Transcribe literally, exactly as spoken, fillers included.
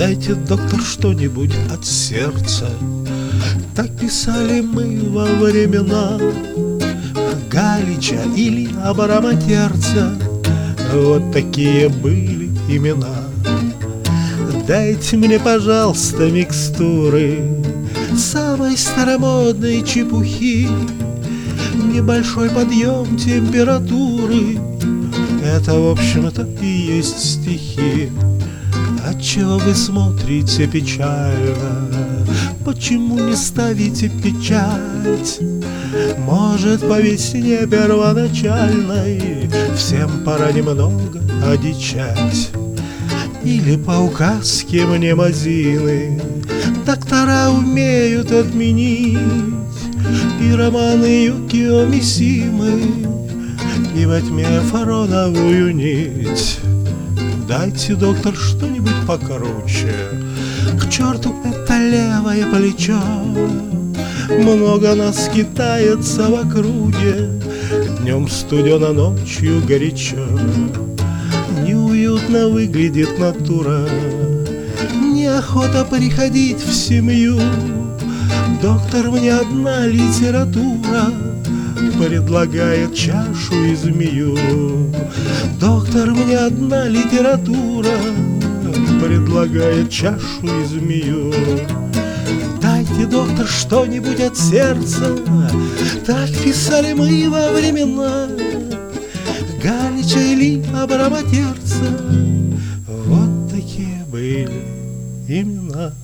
Дайте, доктор, что-нибудь от сердца. Так писали мы во времена Галича или Абраматерца. Вот такие были имена. Дайте мне, пожалуйста, микстуры самой старомодной чепухи. Небольшой подъем температуры — это, в общем-то, и есть стихи. Отчего вы смотрите печально? Почему не ставите печать? Может, по весне первоначальной всем пора немного одичать. Или по указке мнемозины доктора умеют отменить и романы Юкио Мисимы, и во тьме фароновую нить. Дайте, доктор, что-нибудь покруче. К черту это левое плечо. Много нас китается в округе. Днем студено, ночью горячо. Неуютно выглядит натура. Неохота приходить в семью. Доктор, мне одна литература предлагает чашу и змею. Доктор, мне одна литература предлагает чашу и змею. Дайте, доктор, что-нибудь от сердца. Так писали мы во времена Галича или Абраматерца. Вот такие были имена.